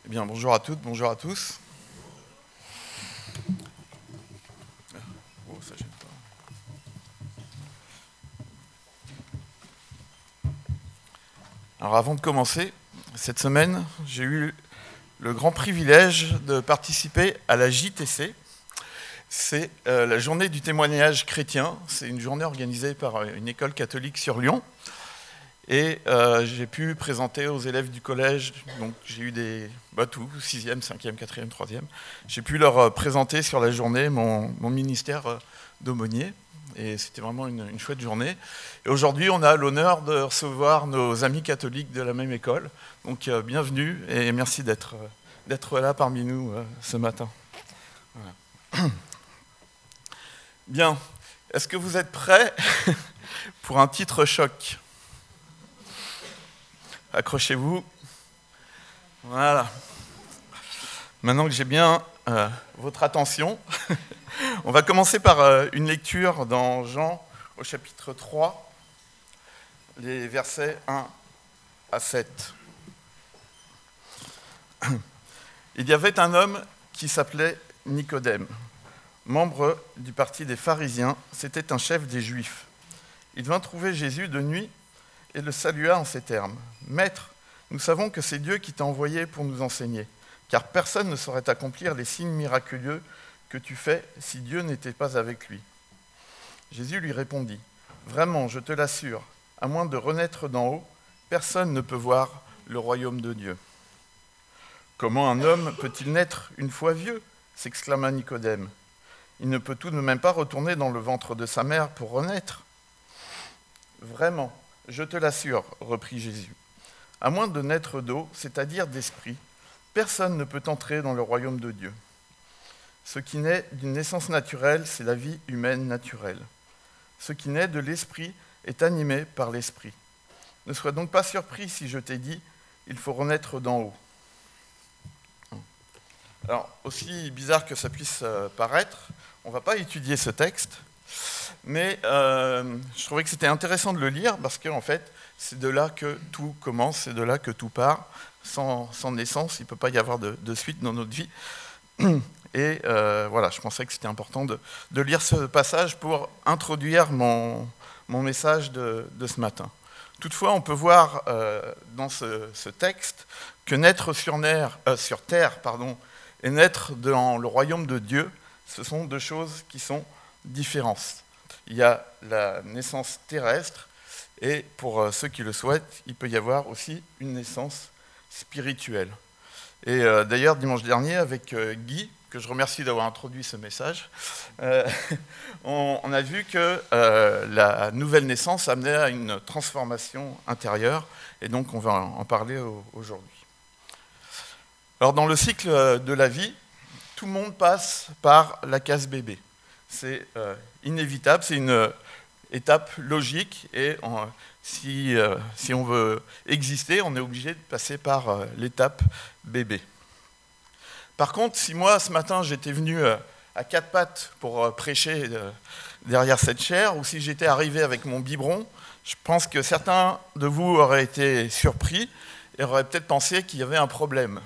Bien, bonjour à toutes, bonjour à tous. Oh, ça gêne pas. Alors avant de commencer, cette semaine, j'ai eu le grand privilège de participer à la JTC. C'est la journée du témoignage chrétien. C'est une journée organisée par une école catholique sur Lyon. Et j'ai pu présenter aux élèves du collège, donc j'ai eu des tout, 6e, 5e, 4e, 3e. J'ai pu leur présenter sur la journée mon ministère d'aumônier. Et c'était vraiment une chouette journée. Et aujourd'hui, on a l'honneur de recevoir nos amis catholiques de la même école. Donc bienvenue et merci d'être là parmi nous ce matin. Voilà. Bien, est-ce que vous êtes prêts pour un titre choc ? Accrochez-vous. Voilà. Maintenant que j'ai bien votre attention, on va commencer par une lecture dans Jean au chapitre 3, les versets 1 à 7. Il y avait un homme qui s'appelait Nicodème, membre du parti des pharisiens, c'était un chef des Juifs. Il vint trouver Jésus de nuit et le salua en ces termes. « Maître, nous savons que c'est Dieu qui t'a envoyé pour nous enseigner, car personne ne saurait accomplir les signes miraculeux que tu fais si Dieu n'était pas avec lui. » Jésus lui répondit, « Vraiment, je te l'assure, à moins de renaître d'en haut, personne ne peut voir le royaume de Dieu. » « Comment un homme peut-il naître une fois vieux ?» s'exclama Nicodème. « Il ne peut tout de même pas retourner dans le ventre de sa mère pour renaître. »« Vraiment, je te l'assure, reprit Jésus. À moins de naître d'eau, c'est-à-dire d'esprit, personne ne peut entrer dans le royaume de Dieu. Ce qui naît d'une naissance naturelle, c'est la vie humaine naturelle. Ce qui naît de l'esprit est animé par l'esprit. Ne sois donc pas surpris si je t'ai dit, il faut renaître d'en haut. » Alors, aussi bizarre que ça puisse paraître, on ne va pas étudier ce texte, mais je trouvais que c'était intéressant de le lire parce qu'en fait, c'est de là que tout commence, c'est de là que tout part. Sans naissance, il ne peut pas y avoir de suite dans notre vie. Et voilà, je pensais que c'était important de lire ce passage pour introduire mon message de ce matin. Toutefois, on peut voir dans ce texte que naître sur terre, et naître dans le royaume de Dieu, ce sont deux choses qui sont différentes. Il y a la naissance terrestre, et pour ceux qui le souhaitent, il peut y avoir aussi une naissance spirituelle. Et d'ailleurs, dimanche dernier, avec Guy, que je remercie d'avoir introduit ce message, on a vu que la nouvelle naissance amenait à une transformation intérieure, et donc on va en parler aujourd'hui. Alors dans le cycle de la vie, tout le monde passe par la case bébé. C'est inévitable, c'est une étape logique, et si on veut exister, on est obligé de passer par l'étape bébé. Par contre, si moi, ce matin, j'étais venu à quatre pattes pour prêcher derrière cette chaire, ou si j'étais arrivé avec mon biberon, je pense que certains de vous auraient été surpris et auraient peut-être pensé qu'il y avait un problème.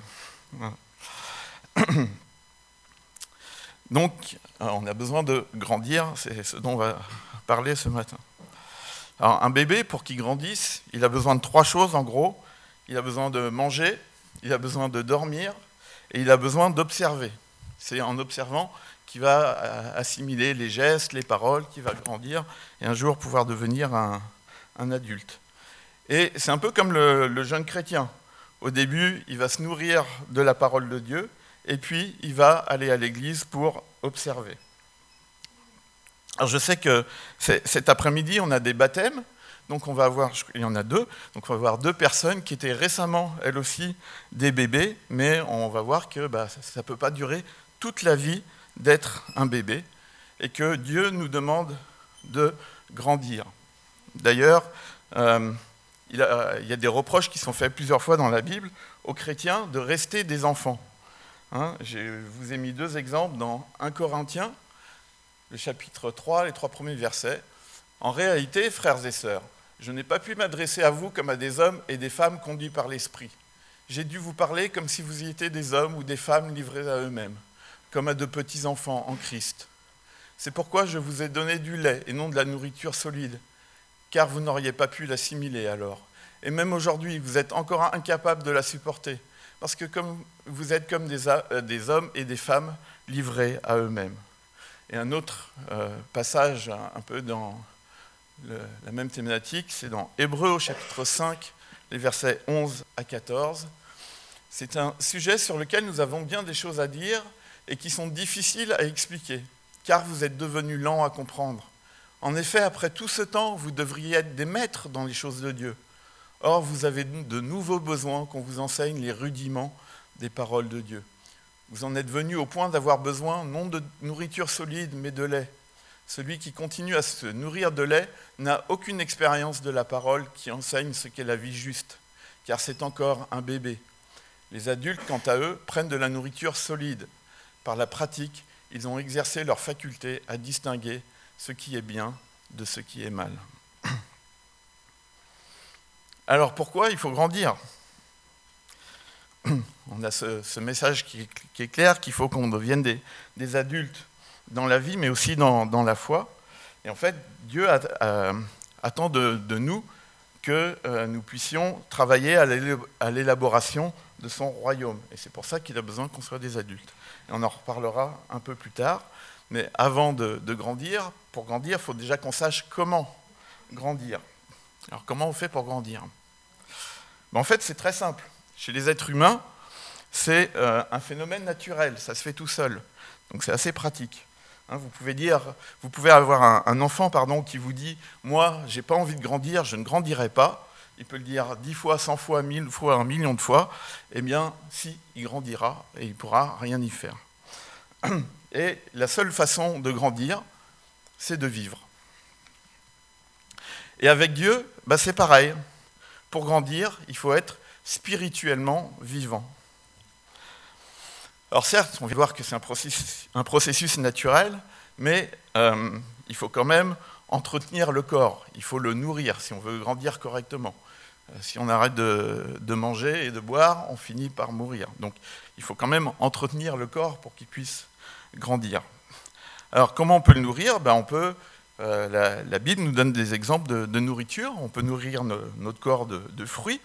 Donc, on a besoin de grandir, c'est ce dont on va parler ce matin. Alors, un bébé, pour qu'il grandisse, il a besoin de trois choses en gros. Il a besoin de manger, il a besoin de dormir, et il a besoin d'observer. C'est en observant qu'il va assimiler les gestes, les paroles, qu'il va grandir, et un jour pouvoir devenir un adulte. Et c'est un peu comme le jeune chrétien. Au début, il va se nourrir de la parole de Dieu, et puis il va aller à l'église pour observer. Alors je sais que cet après-midi, on a des baptêmes, donc on va avoir, il y en a deux, donc on va avoir deux personnes qui étaient récemment, elles aussi, des bébés, mais on va voir que ça ne peut pas durer toute la vie d'être un bébé, et que Dieu nous demande de grandir. D'ailleurs, il y a des reproches qui sont faits plusieurs fois dans la Bible aux chrétiens de rester des enfants. Je vous ai mis deux exemples dans 1 Corinthiens, le chapitre 3, les 3 premiers versets. En réalité, frères et sœurs, je n'ai pas pu m'adresser à vous comme à des hommes et des femmes conduits par l'Esprit, j'ai dû vous parler comme si vous y étiez des hommes ou des femmes livrés à eux-mêmes, comme à de petits enfants en Christ. C'est pourquoi je vous ai donné du lait et non de la nourriture solide, car vous n'auriez pas pu l'assimiler alors. Et même aujourd'hui, vous êtes encore incapables de la supporter, parce que vous êtes comme des hommes et des femmes livrés à eux-mêmes. Et un autre passage un peu dans la même thématique, c'est dans Hébreux au chapitre 5, les versets 11 à 14. C'est un sujet sur lequel nous avons bien des choses à dire et qui sont difficiles à expliquer, car vous êtes devenus lents à comprendre. En effet, après tout ce temps, vous devriez être des maîtres dans les choses de Dieu. Or, vous avez de nouveaux besoins qu'on vous enseigne les rudiments des paroles de Dieu. Vous en êtes venus au point d'avoir besoin non de nourriture solide, mais de lait. Celui qui continue à se nourrir de lait n'a aucune expérience de la parole qui enseigne ce qu'est la vie juste, car c'est encore un bébé. Les adultes, quant à eux, prennent de la nourriture solide. Par la pratique, ils ont exercé leur faculté à distinguer ce qui est bien de ce qui est mal. Alors pourquoi il faut grandir ? On a ce message qui est clair, qu'il faut qu'on devienne des adultes dans la vie, mais aussi dans la foi. Et en fait, Dieu attend de nous que nous puissions travailler à l'élaboration de son royaume. Et c'est pour ça qu'il a besoin qu'on soit des adultes. Et on en reparlera un peu plus tard. Mais avant de grandir, pour grandir, il faut déjà qu'on sache comment grandir. Alors comment on fait pour grandir ? En fait, c'est très simple. Chez les êtres humains, c'est un phénomène naturel, ça se fait tout seul. Donc c'est assez pratique. Vous pouvez avoir un enfant qui vous dit « Moi, j'ai pas envie de grandir, je ne grandirai pas ». Il peut le dire 10 fois, 100 fois, 1000 fois, 1 million de fois. Eh bien, si, il grandira et il ne pourra rien y faire. Et la seule façon de grandir, c'est de vivre. Et avec Dieu, c'est pareil. Pour grandir, il faut être spirituellement vivant. Alors certes, on va voir que c'est un processus naturel, mais il faut quand même entretenir le corps, il faut le nourrir si on veut grandir correctement. Si on arrête de manger et de boire, on finit par mourir. Donc il faut quand même entretenir le corps pour qu'il puisse grandir. Alors comment on peut le nourrir ? La Bible nous donne des exemples de nourriture. On peut nourrir notre corps de fruits.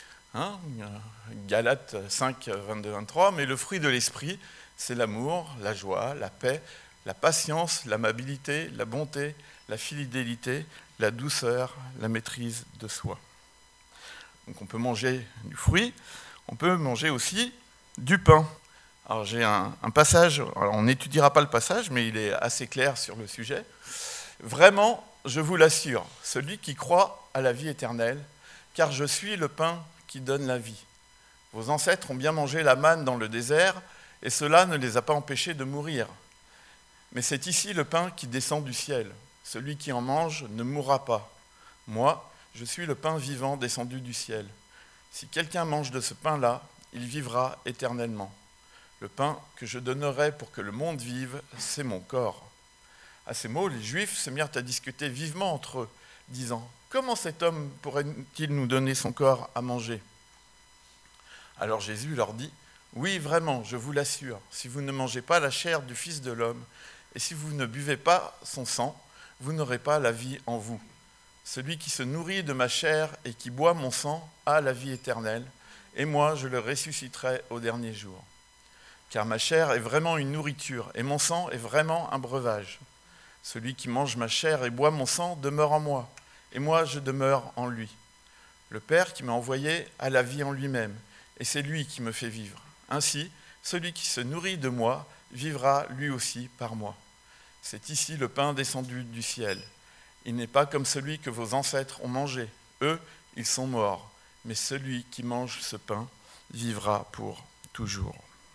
Galates 5, 22, 23, mais le fruit de l'esprit, c'est l'amour, la joie, la paix, la patience, l'amabilité, la bonté, la fidélité, la douceur, la maîtrise de soi. Donc on peut manger du fruit, on peut manger aussi du pain. Alors j'ai un passage, alors on n'étudiera pas le passage, mais il est assez clair sur le sujet. Vraiment, je vous l'assure, celui qui croit à la vie éternelle, car je suis le pain qui donne la vie. Vos ancêtres ont bien mangé la manne dans le désert, et cela ne les a pas empêchés de mourir. Mais c'est ici le pain qui descend du ciel. Celui qui en mange ne mourra pas. Moi, je suis le pain vivant descendu du ciel. Si quelqu'un mange de ce pain-là, il vivra éternellement. Le pain que je donnerai pour que le monde vive, c'est mon corps. À ces mots, les Juifs se mirent à discuter vivement entre eux, disant « Comment cet homme pourrait-il nous donner son corps à manger ?» Alors Jésus leur dit « Oui, vraiment, je vous l'assure, si vous ne mangez pas la chair du Fils de l'homme, et si vous ne buvez pas son sang, vous n'aurez pas la vie en vous. Celui qui se nourrit de ma chair et qui boit mon sang a la vie éternelle, et moi je le ressusciterai au dernier jour. Car ma chair est vraiment une nourriture, et mon sang est vraiment un breuvage. Celui qui mange ma chair et boit mon sang demeure en moi, et moi je demeure en lui. Le Père qui m'a envoyé a la vie en lui-même, et c'est lui qui me fait vivre. Ainsi, celui qui se nourrit de moi vivra lui aussi par moi. C'est ici le pain descendu du ciel. Il n'est pas comme celui que vos ancêtres ont mangé. Eux, ils sont morts. Mais celui qui mange ce pain vivra pour toujours.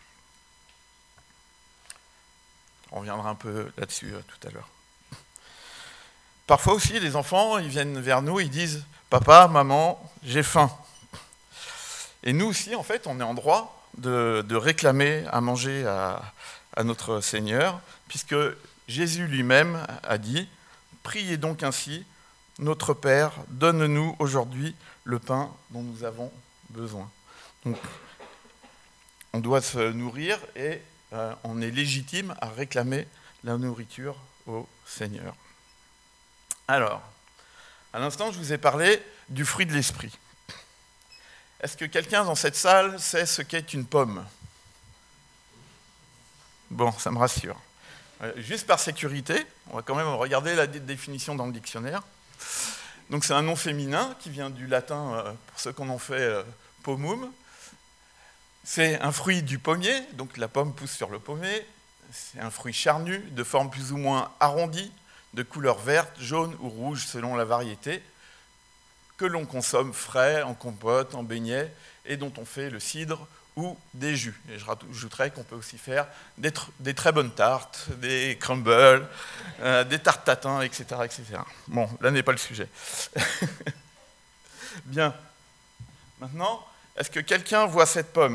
On reviendra un peu là-dessus tout à l'heure. Parfois aussi, les enfants, ils viennent vers nous, ils disent « Papa, maman, j'ai faim ». Et nous aussi, en fait, on est en droit de réclamer à manger à notre Seigneur, puisque Jésus lui-même a dit « Priez donc ainsi, notre Père, donne-nous aujourd'hui le pain dont nous avons besoin ». Donc, on doit se nourrir et on est légitime à réclamer la nourriture au Seigneur. Alors, à l'instant, je vous ai parlé du fruit de l'esprit. Est-ce que quelqu'un dans cette salle sait ce qu'est une pomme ? Bon, ça me rassure. Juste par sécurité, on va quand même regarder la définition dans le dictionnaire. Donc c'est un nom féminin qui vient du latin, pour ceux qu'on en fait, pomum. C'est un fruit du pommier, donc la pomme pousse sur le pommier. C'est un fruit charnu, de forme plus ou moins arrondie, de couleur verte, jaune ou rouge selon la variété, que l'on consomme frais, en compote, en beignet, et dont on fait le cidre ou des jus. Et je rajouterais qu'on peut aussi faire des très bonnes tartes, des crumbles, des tartes tatin, etc., etc. Bon, là n'est pas le sujet. Bien. Maintenant, est-ce que quelqu'un voit cette pomme ?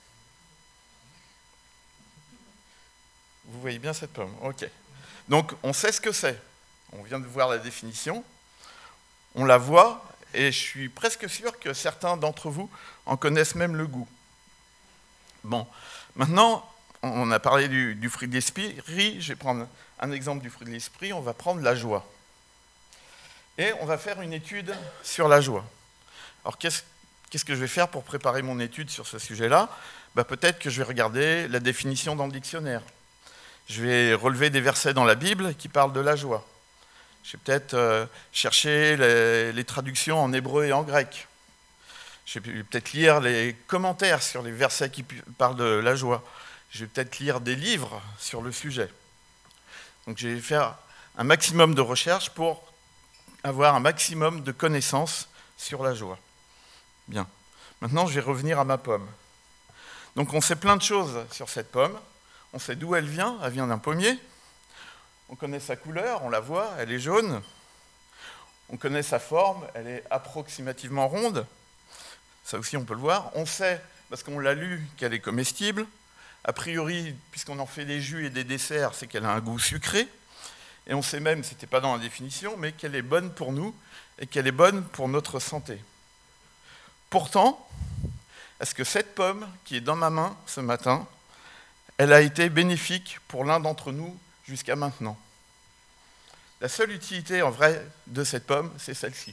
Vous voyez bien cette pomme, ok. Donc, on sait ce que c'est. On vient de voir la définition. On la voit, et je suis presque sûr que certains d'entre vous en connaissent même le goût. Bon, maintenant, on a parlé du fruit de l'esprit. Je vais prendre un exemple du fruit de l'esprit. On va prendre la joie. Et on va faire une étude sur la joie. Alors, qu'est-ce que je vais faire pour préparer mon étude sur ce sujet-là ? Peut-être que je vais regarder la définition dans le dictionnaire. Je vais relever des versets dans la Bible qui parlent de la joie. Je vais peut-être chercher les traductions en hébreu et en grec. Je vais peut-être lire les commentaires sur les versets qui parlent de la joie. Je vais peut-être lire des livres sur le sujet. Donc je vais faire un maximum de recherches pour avoir un maximum de connaissances sur la joie. Bien. Maintenant, je vais revenir à ma pomme. Donc on sait plein de choses sur cette pomme. On sait d'où elle vient d'un pommier. On connaît sa couleur, on la voit, elle est jaune. On connaît sa forme, elle est approximativement ronde. Ça aussi, on peut le voir. On sait, parce qu'on l'a lu, qu'elle est comestible. A priori, puisqu'on en fait des jus et des desserts, c'est qu'elle a un goût sucré. Et on sait même, ce n'était pas dans la définition, mais qu'elle est bonne pour nous et qu'elle est bonne pour notre santé. Pourtant, est-ce que cette pomme qui est dans ma main ce matin, elle a été bénéfique pour l'un d'entre nous jusqu'à maintenant ? La seule utilité en vrai de cette pomme, c'est celle-ci.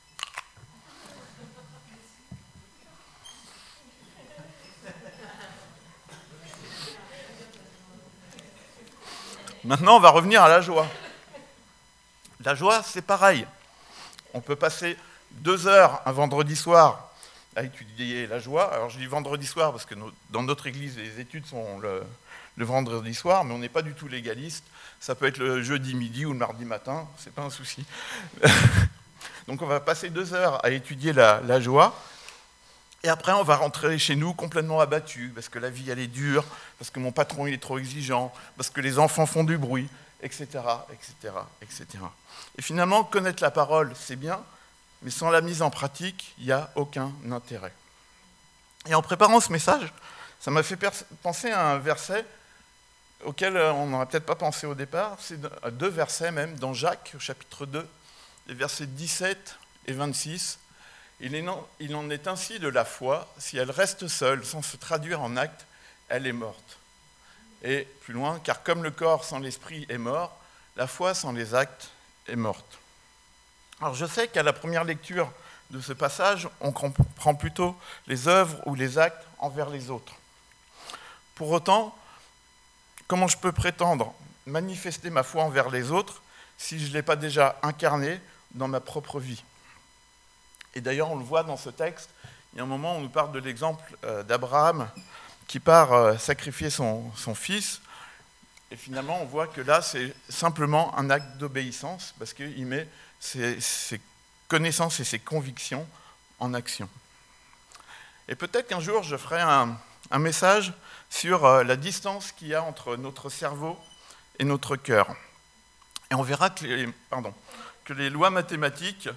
Maintenant, on va revenir à la joie. La joie, c'est pareil. On peut passer 2 heures un vendredi soir à étudier la joie. Alors je dis vendredi soir parce que dans notre église, les études sont le vendredi soir, mais on n'est pas du tout légaliste. Ça peut être le jeudi midi ou le mardi matin, c'est pas un souci. Donc on va passer 2 heures à étudier la joie. Et après, on va rentrer chez nous complètement abattu, parce que la vie, elle est dure, parce que mon patron, il est trop exigeant, parce que les enfants font du bruit, etc., etc., etc. Et finalement, connaître la parole, c'est bien, mais sans la mise en pratique, il n'y a aucun intérêt. Et en préparant ce message, ça m'a fait penser à un verset auquel on n'aurait peut-être pas pensé au départ. C'est 2 versets même, dans Jacques, au chapitre 2, les versets 17 et 26. Il en est ainsi de la foi, si elle reste seule, sans se traduire en acte, elle est morte. Et plus loin, car comme le corps sans l'esprit est mort, la foi sans les actes est morte. Alors je sais qu'à la première lecture de ce passage, on comprend plutôt les œuvres ou les actes envers les autres. Pour autant, comment je peux prétendre manifester ma foi envers les autres si je ne l'ai pas déjà incarnée dans ma propre vie ? Et d'ailleurs, on le voit dans ce texte, il y a un moment où on nous parle de l'exemple d'Abraham qui part sacrifier son fils. Et finalement, on voit que là, c'est simplement un acte d'obéissance parce qu'il met ses connaissances et ses convictions en action. Et peut-être qu'un jour, je ferai un message sur la distance qu'il y a entre notre cerveau et notre cœur. Et on verra que les lois mathématiques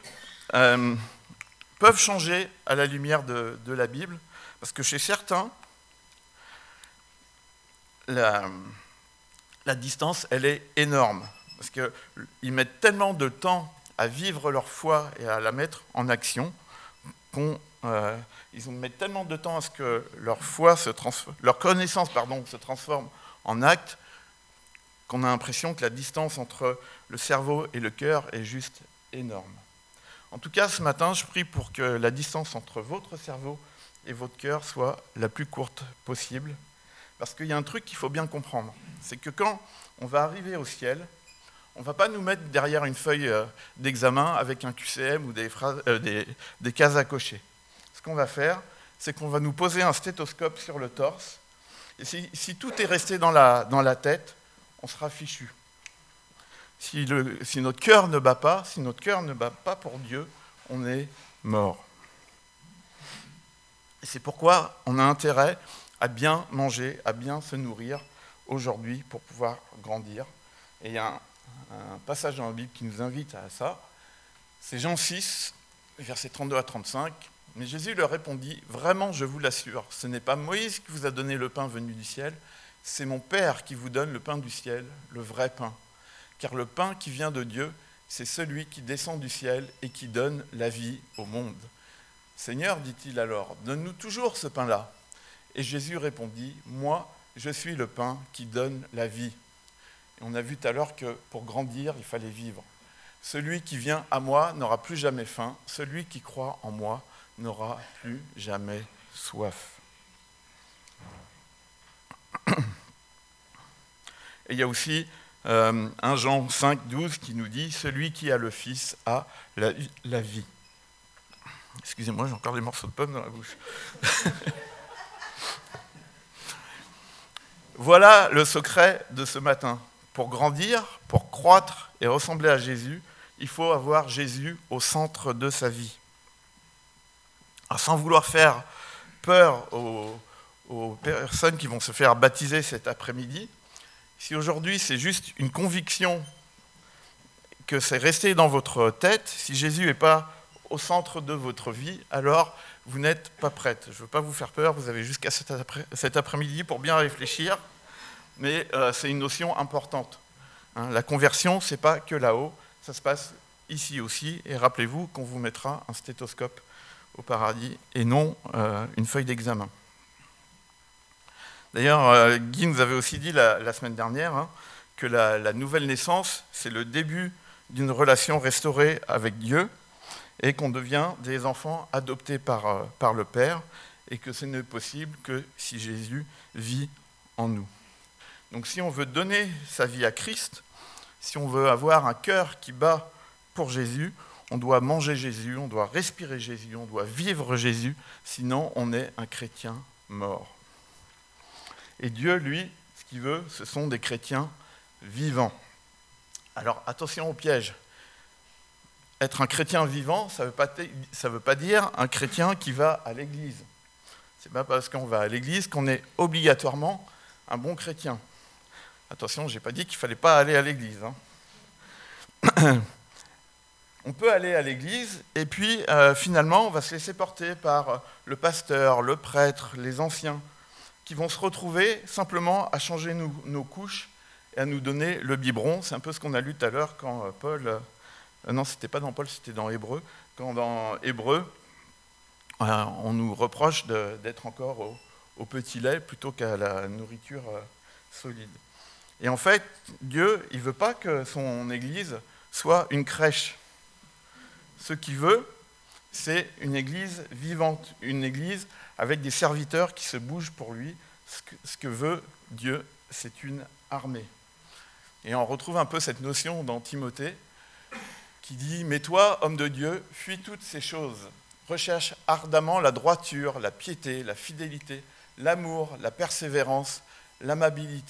peuvent changer à la lumière de la Bible, parce que chez certains, la distance, elle est énorme, parce qu'ils mettent tellement de temps à vivre leur foi et à la mettre en action qu'on ils mettent tellement de temps à ce que leur connaissance se transforme en acte, qu'on a l'impression que la distance entre le cerveau et le cœur est juste énorme. En tout cas, ce matin, je prie pour que la distance entre votre cerveau et votre cœur soit la plus courte possible, parce qu'il y a un truc qu'il faut bien comprendre, c'est que quand on va arriver au ciel, on ne va pas nous mettre derrière une feuille d'examen avec un QCM ou des cases à cocher. Ce qu'on va faire, c'est qu'on va nous poser un stéthoscope sur le torse, et si tout est resté dans la tête, on sera fichu. Si notre cœur ne bat pas, pour Dieu, on est mort. Et c'est pourquoi on a intérêt à bien manger, à bien se nourrir aujourd'hui pour pouvoir grandir. Et il y a un passage dans la Bible qui nous invite à ça. C'est Jean 6, versets 32 à 35. Mais Jésus leur répondit, « Vraiment, je vous l'assure, ce n'est pas Moïse qui vous a donné le pain venu du ciel, c'est mon Père qui vous donne le pain du ciel, le vrai pain. Car le pain qui vient de Dieu, c'est celui qui descend du ciel et qui donne la vie au monde. Seigneur, dit-il alors, donne-nous toujours ce pain-là. Et Jésus répondit, moi, je suis le pain qui donne la vie. Et on a vu tout à l'heure que pour grandir, il fallait vivre. Celui qui vient à moi n'aura plus jamais faim, celui qui croit en moi n'aura plus jamais soif. Et il y a aussi 1 Jean 5, 12 qui nous dit « Celui qui a le Fils a la vie ». Excusez-moi, j'ai encore des morceaux de pommes dans la bouche. Voilà le secret de ce matin. Pour grandir, pour croître et ressembler à Jésus, il faut avoir Jésus au centre de sa vie. Alors, sans vouloir faire peur aux personnes qui vont se faire baptiser cet après-midi, si aujourd'hui c'est juste une conviction que c'est resté dans votre tête, si Jésus n'est pas au centre de votre vie, alors vous n'êtes pas prête. Je ne veux pas vous faire peur, vous avez jusqu'à cet après-midi pour bien réfléchir, mais c'est une notion importante. La conversion, ce n'est pas que là-haut, ça se passe ici aussi, et rappelez-vous qu'on vous mettra un stéthoscope au paradis et non une feuille d'examen. D'ailleurs, Guy nous avait aussi dit la semaine dernière que la nouvelle naissance, c'est le début d'une relation restaurée avec Dieu et qu'on devient des enfants adoptés par le Père et que ce n'est possible que si Jésus vit en nous. Donc si on veut donner sa vie à Christ, si on veut avoir un cœur qui bat pour Jésus, on doit manger Jésus, on doit respirer Jésus, on doit vivre Jésus, sinon on est un chrétien mort. Et Dieu, lui, ce qu'il veut, ce sont des chrétiens vivants. Alors attention au piège. Être un chrétien vivant, ça ne veut pas dire un chrétien qui va à l'église. Ce n'est pas parce qu'on va à l'église qu'on est obligatoirement un bon chrétien. Attention, je n'ai pas dit qu'il ne fallait pas aller à l'église. On peut aller à l'église et puis finalement on va se laisser porter par le pasteur, le prêtre, les anciens, qui vont se retrouver simplement à changer nos couches et à nous donner le biberon. C'est un peu ce qu'on a lu tout à l'heure quand Paul... non, c'était pas dans Paul, c'était dans Hébreu. Quand dans Hébreu, on nous reproche d'être encore au petit lait plutôt qu'à la nourriture solide. Et en fait, Dieu, il ne veut pas que son Église soit une crèche. Ce qu'il veut, c'est une Église vivante, une Église avec des serviteurs qui se bougent pour lui. Ce que veut Dieu, c'est une armée. Et on retrouve un peu cette notion dans Timothée, qui dit « Mais toi, homme de Dieu, fuis toutes ces choses. Recherche ardemment la droiture, la piété, la fidélité, l'amour, la persévérance, l'amabilité. »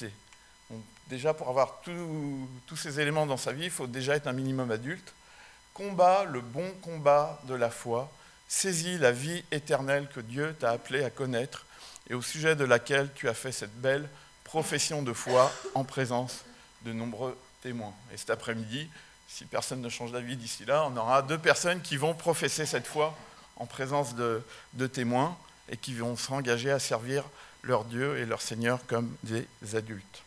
Donc, déjà, pour avoir tous ces éléments dans sa vie, il faut déjà être un minimum adulte. Combat le bon combat de la foi, saisis la vie éternelle que Dieu t'a appelé à connaître et au sujet de laquelle tu as fait cette belle profession de foi en présence de nombreux témoins. Et cet après-midi, si personne ne change d'avis d'ici là, on aura 2 personnes qui vont professer cette foi en présence de témoins et qui vont s'engager à servir leur Dieu et leur Seigneur comme des adultes.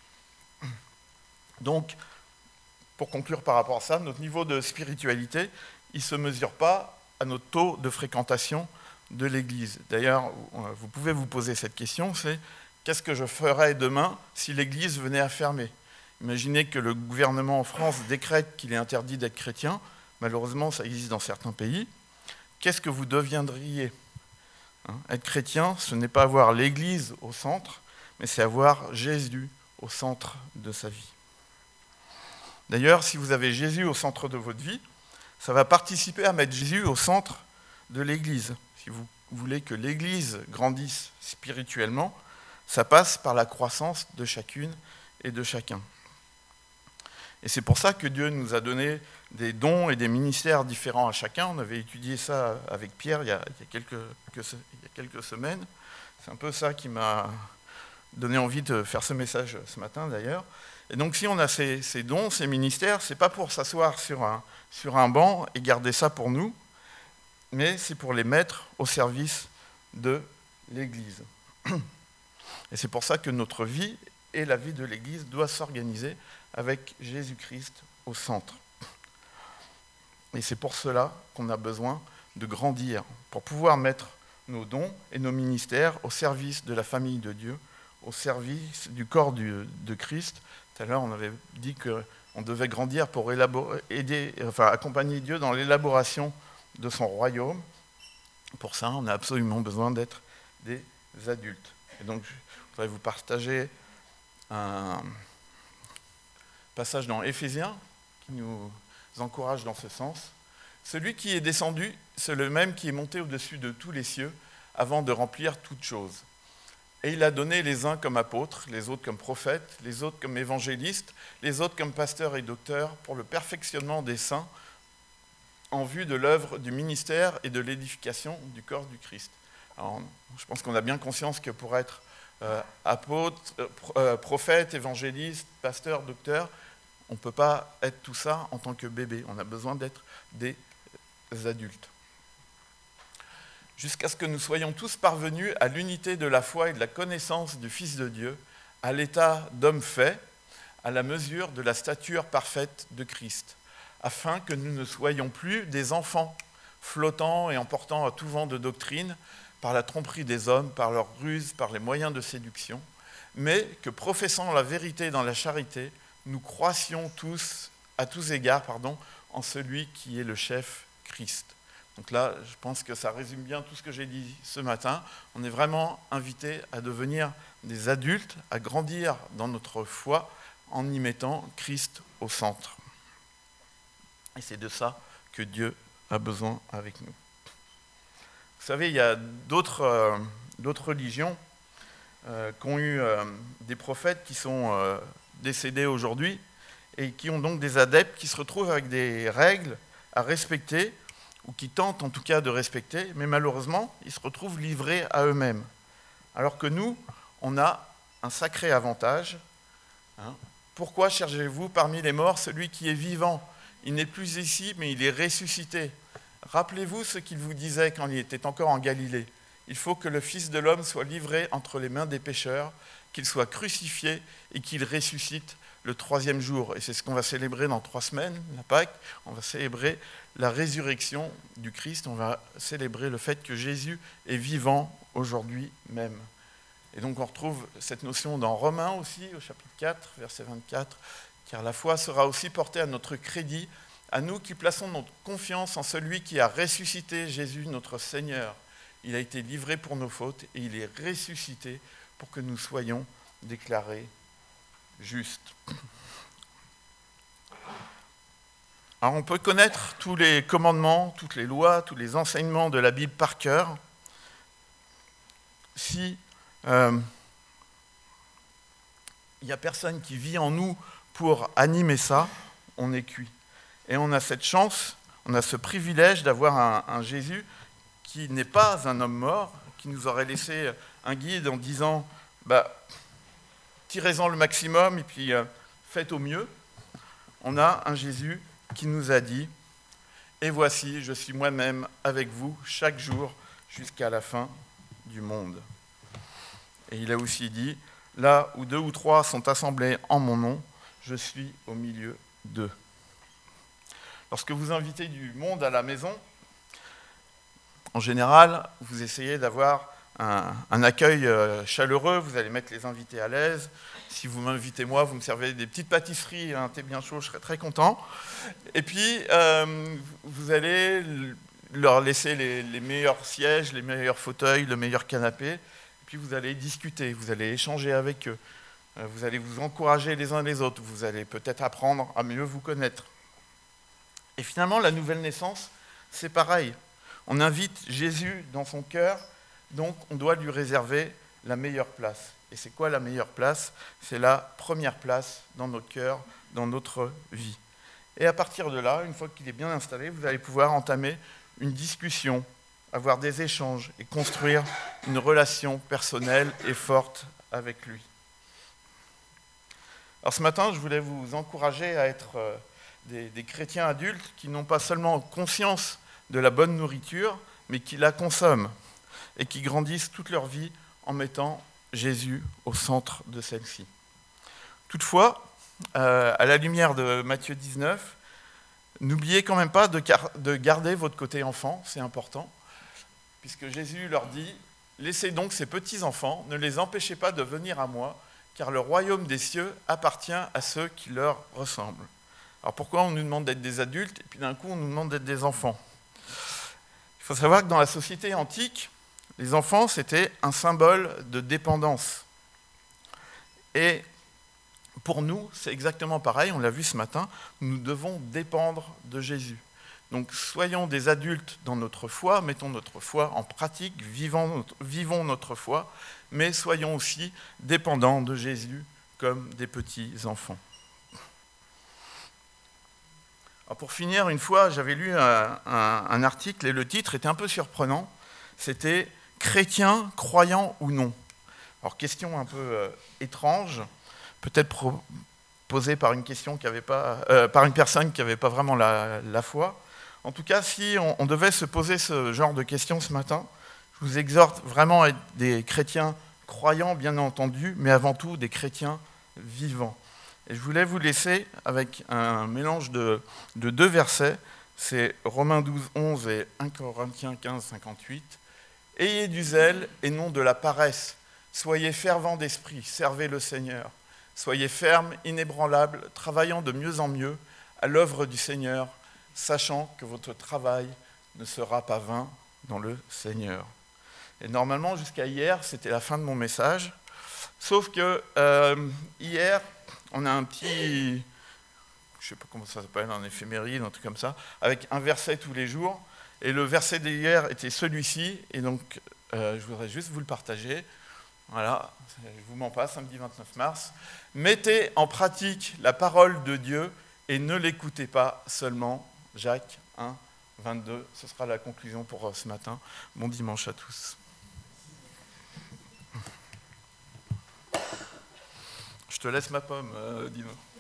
Donc, pour conclure par rapport à ça, notre niveau de spiritualité, il ne se mesure pas à notre taux de fréquentation de l'Église. D'ailleurs, vous pouvez vous poser cette question, c'est qu'est-ce que je ferais demain si l'Église venait à fermer ? Imaginez que le gouvernement en France décrète qu'il est interdit d'être chrétien. Malheureusement, ça existe dans certains pays. Qu'est-ce que vous deviendriez ? Être chrétien, ce n'est pas avoir l'Église au centre, mais c'est avoir Jésus au centre de sa vie. D'ailleurs, si vous avez Jésus au centre de votre vie, ça va participer à mettre Jésus au centre de l'Église. Si vous voulez que l'Église grandisse spirituellement, ça passe par la croissance de chacune et de chacun. Et c'est pour ça que Dieu nous a donné des dons et des ministères différents à chacun. On avait étudié ça avec Pierre il y a quelques semaines. C'est un peu ça qui m'a donné envie de faire ce message ce matin d'ailleurs. Et donc si on a ces dons, ces ministères, ce n'est pas pour s'asseoir sur un banc et garder ça pour nous, mais c'est pour les mettre au service de l'Église. Et c'est pour ça que notre vie et la vie de l'Église doit s'organiser avec Jésus-Christ au centre. Et c'est pour cela qu'on a besoin de grandir, pour pouvoir mettre nos dons et nos ministères au service de la famille de Dieu, au service du corps de Christ. Tout à l'heure, on avait dit qu'on devait grandir pour accompagner Dieu dans l'élaboration de son royaume. Pour ça, on a absolument besoin d'être des adultes. Et donc, je voudrais vous partager un passage dans Éphésiens qui nous encourage dans ce sens. Celui qui est descendu, c'est le même qui est monté au-dessus de tous les cieux avant de remplir toutes choses. Et il a donné les uns comme apôtres, les autres comme prophètes, les autres comme évangélistes, les autres comme pasteurs et docteurs, pour le perfectionnement des saints, en vue de l'œuvre du ministère et de l'édification du corps du Christ. Alors, je pense qu'on a bien conscience que pour être apôtre, prophète, évangéliste, pasteur, docteur, on ne peut pas être tout ça en tant que bébé. On a besoin d'être des adultes. Jusqu'à ce que nous soyons tous parvenus à l'unité de la foi et de la connaissance du Fils de Dieu, à l'état d'homme fait, à la mesure de la stature parfaite de Christ, afin que nous ne soyons plus des enfants, flottant et emportant à tout vent de doctrine, par la tromperie des hommes, par leurs ruses, par les moyens de séduction, mais que, professant la vérité dans la charité, nous croissions tous, à tous égards, en celui qui est le chef, Christ. Donc là, je pense que ça résume bien tout ce que j'ai dit ce matin. On est vraiment invités à devenir des adultes, à grandir dans notre foi en y mettant Christ au centre. Et c'est de ça que Dieu a besoin avec nous. Vous savez, il y a d'autres religions qui ont eu des prophètes qui sont décédés aujourd'hui et qui ont donc des adeptes qui se retrouvent avec des règles à respecter, ou qui tentent en tout cas de respecter, mais malheureusement, ils se retrouvent livrés à eux-mêmes. Alors que nous, on a un sacré avantage. Pourquoi cherchez-vous parmi les morts celui qui est vivant ? Il n'est plus ici, mais il est ressuscité. Rappelez-vous ce qu'il vous disait quand il était encore en Galilée. Il faut que le Fils de l'homme soit livré entre les mains des pécheurs, qu'il soit crucifié et qu'il ressuscite le 3e jour. Et c'est ce qu'on va célébrer dans 3 semaines, la Pâque. On va célébrer la résurrection du Christ. On va célébrer le fait que Jésus est vivant aujourd'hui même. Et donc on retrouve cette notion dans Romains aussi, au chapitre 4, verset 24. Car la foi sera aussi portée à notre crédit, à nous qui plaçons notre confiance en celui qui a ressuscité Jésus, notre Seigneur. Il a été livré pour nos fautes et il est ressuscité pour que nous soyons déclarés justes. Alors on peut connaître tous les commandements, toutes les lois, tous les enseignements de la Bible par cœur. Si il n'y a personne qui vit en nous pour animer ça, on est cuit. Et on a cette chance, on a ce privilège d'avoir un Jésus qui n'est pas un homme mort, qui nous aurait laissé un guide en disant tirez-en le maximum et puis faites au mieux. On a un Jésus qui nous a dit « Et voici, je suis moi-même avec vous chaque jour jusqu'à la fin du monde. » Et il a aussi dit « Là où 2 ou 3 sont assemblés en mon nom, je suis au milieu d'eux. » Lorsque vous invitez du monde à la maison, En général, vous essayez d'avoir un accueil chaleureux, vous allez mettre les invités à l'aise. Si vous m'invitez moi, vous me servez des petites pâtisseries, un thé bien chaud, je serai très content. Et puis, vous allez leur laisser les meilleurs sièges, les meilleurs fauteuils, le meilleur canapé. Et puis, vous allez discuter, vous allez échanger avec eux. Vous allez vous encourager les uns les autres. Vous allez peut-être apprendre à mieux vous connaître. Et finalement, la nouvelle naissance, c'est pareil. On invite Jésus dans son cœur, donc on doit lui réserver la meilleure place. Et c'est quoi la meilleure place? C'est la première place dans notre cœur, dans notre vie. Et à partir de là, une fois qu'il est bien installé, vous allez pouvoir entamer une discussion, avoir des échanges et construire une relation personnelle et forte avec lui. Alors ce matin, je voulais vous encourager à être des chrétiens adultes qui n'ont pas seulement conscience de la bonne nourriture, mais qui la consomment et qui grandissent toute leur vie en mettant Jésus au centre de celle-ci. Toutefois, à la lumière de Matthieu 19, n'oubliez quand même pas de garder votre côté enfant, c'est important, puisque Jésus leur dit « Laissez donc ces petits-enfants, ne les empêchez pas de venir à moi, car le royaume des cieux appartient à ceux qui leur ressemblent. » Alors pourquoi on nous demande d'être des adultes et puis d'un coup on nous demande d'être des enfants? Il faut savoir que dans la société antique, les enfants c'était un symbole de dépendance. Et pour nous, c'est exactement pareil, on l'a vu ce matin, nous devons dépendre de Jésus. Donc soyons des adultes dans notre foi, mettons notre foi en pratique, vivons notre foi, mais soyons aussi dépendants de Jésus comme des petits enfants. Alors pour finir, une fois, j'avais lu un article et le titre était un peu surprenant. C'était « Chrétien, croyant ou non ?» Alors question un peu étrange, peut-être posée par une personne qui n'avait pas vraiment la foi. En tout cas, si on devait se poser ce genre de questions ce matin, je vous exhorte vraiment à être des chrétiens croyants, bien entendu, mais avant tout des chrétiens vivants. Et je voulais vous laisser avec un mélange de deux versets, c'est Romains 12, 11 et 1 Corinthiens 15, 58. « Ayez du zèle et non de la paresse, soyez fervents d'esprit, servez le Seigneur. Soyez fermes, inébranlables, travaillant de mieux en mieux à l'œuvre du Seigneur, sachant que votre travail ne sera pas vain dans le Seigneur. » Et normalement, jusqu'à hier, c'était la fin de mon message, sauf que hier, on a un petit, je ne sais pas comment ça s'appelle, un éphéméride, un truc comme ça, avec un verset tous les jours, et le verset d'hier était celui-ci, et donc je voudrais juste vous le partager. Voilà, je vous mens pas, samedi 29 mars. Mettez en pratique la parole de Dieu et ne l'écoutez pas seulement. Jacques 1, 22, ce sera la conclusion pour ce matin. Bon dimanche à tous. Je te laisse ma pomme, Dino.